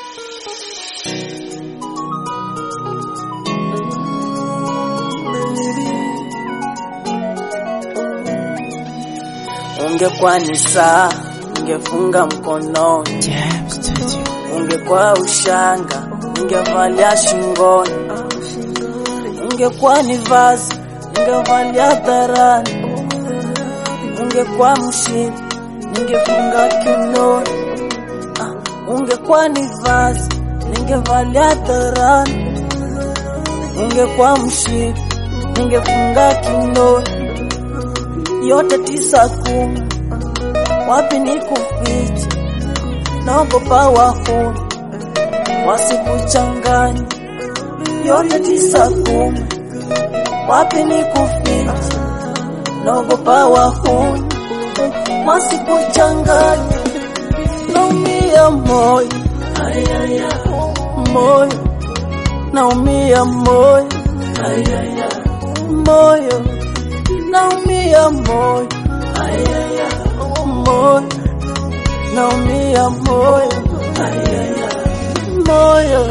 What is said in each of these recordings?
Ungekuwa ni saa, ungefunga mkononi. Ungekuwa ushanga, ungevalia shingoni. Ungekuwa ni vazi, ungevalia hadharani. Ungekuwa mshipi, ungefunga kiunoni. Ungekuwa ni vazi, ungevalia hadharani. Ungekuwa mshipi, ungefunga kiunoni. Yote 9 10, wapi nikufiche? Naogopa wahuni wasikuchanganye. Yote 9 10, wapi nikufiche? Naogopa wahuni wasikuchanganye. Naumia moyo, moyo, naumia moyo, moyo, naumia moyo, moyo, naumia moyo, moyo.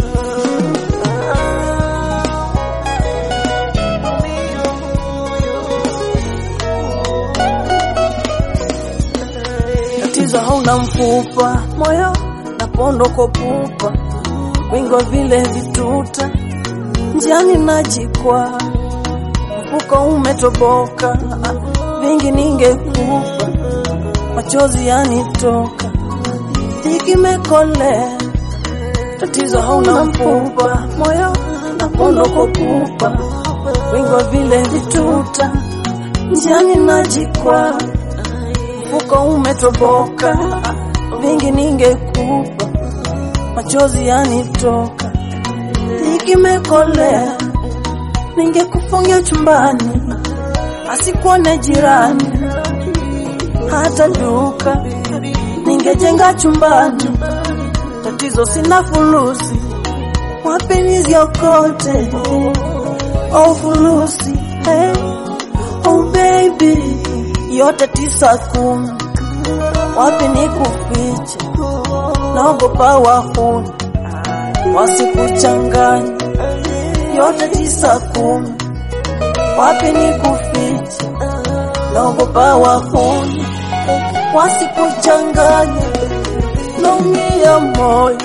Tatizo hauna mfupa, moyo napondo kopupa. Wingo vile vituta, njiani najikwa. Mfuko umetoboka, vingi ningekupa. Machozi yanitoka, ikimekole. Tatizo hauna mfupa, moyo napondo kopupa. Wingo vile vituta, njiani najikwa. Mfuko umetoboka, vingi ningekupa. Machozi yanitoka, ikimekole. Ningekufungia chumbani, asikuone jirani. Hata duka ningejenga chumbani. Tatizo sina fulusi, wapi niziokote? Oh fulusi, hey, oh baby. Yote 9 10, wapi nikufiche? Naogopa wahuni wasikuchanganye. Yote 9 10, wapi nikufiche? Naogopa wahuni wasikuchanganye. Naumia moyo,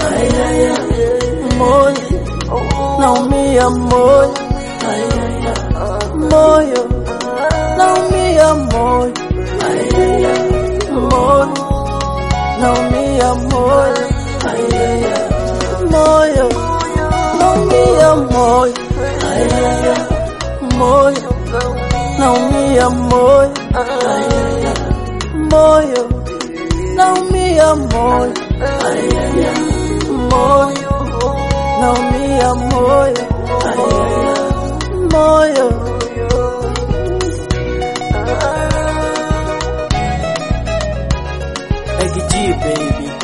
moyo, naumia moyo, moyo, naumia moyo, moyo, naumia moyo, moyo, naumia moyo, moyo, naumia moyo, moyo, naumia moyo, moyo, naumia moyo, moyo. Egg G baby.